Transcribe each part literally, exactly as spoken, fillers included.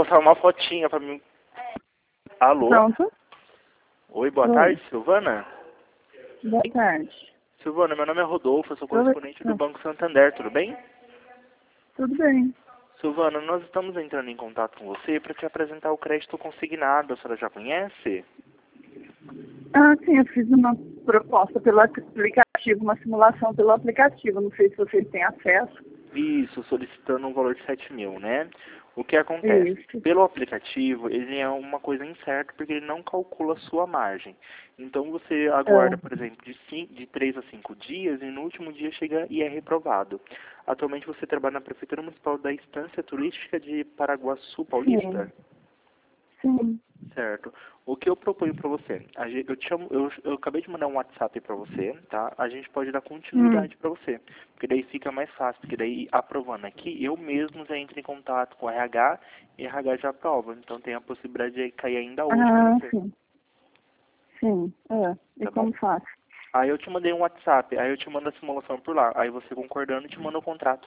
postar uma fotinha pra mim. Alô? Pronto. Oi, boa Oi. tarde, Silvana. Boa tarde. Silvana, meu nome é Rodolfo, eu sou Oi. correspondente do Banco Santander, tudo bem? Tudo bem. Silvana, nós estamos entrando em contato com você para te apresentar o crédito consignado, a senhora já conhece? Ah, sim, eu fiz uma proposta pelo aplicativo, uma simulação pelo aplicativo. Não sei se vocês têm acesso. Isso, solicitando um valor de sete mil, né? O que acontece? Isso. Pelo aplicativo, ele é uma coisa incerta porque ele não calcula a sua margem. Então você aguarda, por É. exemplo, de, cinco, de três a cinco dias e no último dia chega e é reprovado. Atualmente você trabalha na Prefeitura Municipal da Estância Turística de Paraguaçu Paulista? Sim. Sim. Certo. O que eu proponho para você? A gente, eu, te chamo, eu, eu acabei de mandar um WhatsApp para você, tá? A gente pode dar Hum. continuidade para você, porque daí fica mais fácil, porque daí aprovando aqui, eu mesmo já entro em contato com o R H e o R H já aprova, então tem a possibilidade de cair ainda hoje para Ah, você, sim. Sim. É. E tá bom? como faço? Aí eu te mandei um WhatsApp, aí eu te mando a simulação por lá, aí você concordando te manda o contrato.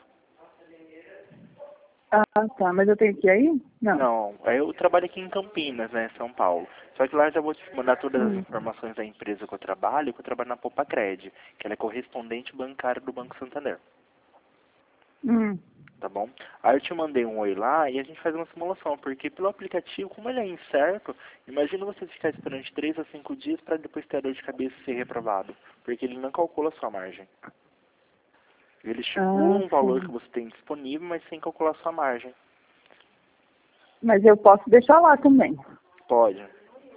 Ah, tá. Mas eu tenho que ir aí? Não. Não, eu trabalho aqui em Campinas, né, São Paulo. Só que lá eu já vou te mandar todas as Hum. informações da empresa que eu trabalho, que eu trabalho na Popacred, que ela é correspondente bancária do Banco Santander, Hum. tá bom? Aí eu te mandei um oi lá e a gente faz uma simulação, porque pelo aplicativo, como ele é incerto, imagina você ficar esperando de três a cinco dias para depois ter a dor de cabeça e ser reprovado, porque ele não calcula a sua margem. Ele estimula Ah, um valor que sim. você tem disponível, mas sem calcular a sua margem. Mas eu posso deixar lá também. Pode.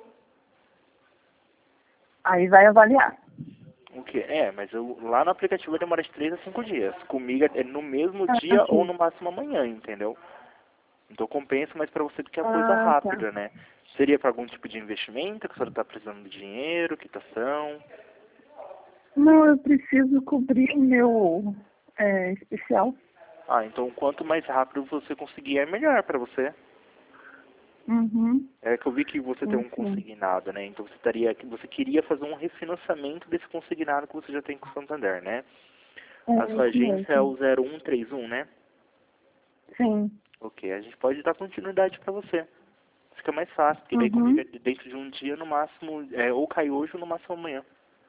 Aí vai avaliar. O que? É, mas eu, lá no aplicativo demora de três a cinco dias. Comigo é no mesmo Ah, dia ou sim. no máximo amanhã, entendeu? Então compensa, mas para você que é coisa Ah, tá. rápida, né? Seria para algum tipo de investimento, que a senhora está precisando de dinheiro, quitação? Não, eu preciso cobrir o meu é, especial. Ah, então quanto mais rápido você conseguir é melhor para você. Uhum. É que eu vi que você tem Sim, um sim. consignado, né? Então você estaria, que você queria fazer um refinanciamento desse consignado que você já tem com o Santander, né? A É sua isso agência é mesmo. o zero um três um, né? Sim. Ok, a gente pode dar continuidade para você. Fica mais fácil, porque daí comigo é Uhum. dentro de um dia, no máximo, é, ou cai hoje ou no máximo amanhã,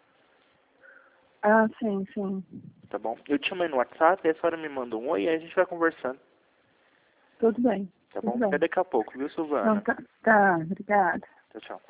Ah, sim, sim. tá bom? Eu te mando no WhatsApp, aí a senhora me manda um oi e aí a gente vai conversando, Tudo bem. tá Tudo bom? Até bem. daqui a pouco, viu, Então Silvana? tá, tá, obrigada. Tchau, tchau.